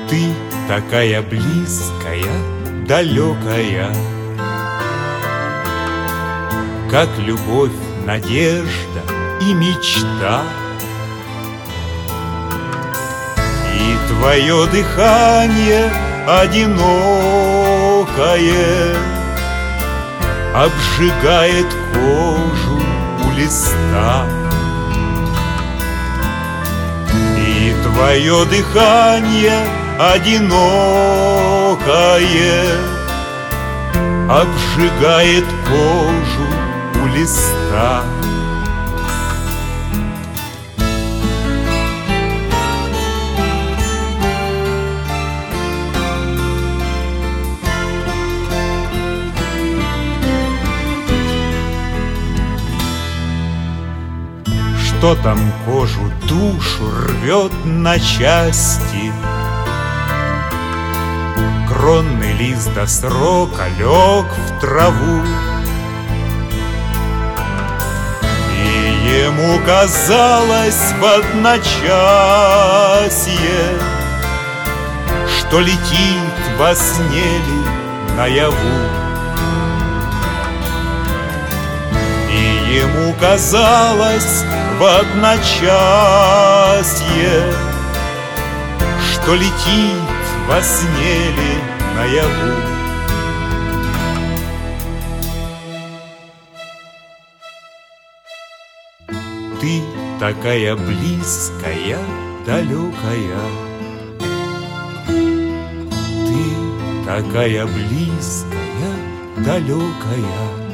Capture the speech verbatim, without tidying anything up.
Ты такая близкая, далекая, как любовь, надежда и мечта. И твое дыхание одинокое обжигает кожу у листа. И твое дыхание одинокое обжигает кожу у листа. Что там кожу, душу рвет на части? Кронный лист до срока лег в траву, и ему казалось в одночасье, что летит во сне ли наяву. И ему казалось в одночасье, что летит во сне ли наяву. Ты такая близкая, далекая, ты такая близкая, далекая,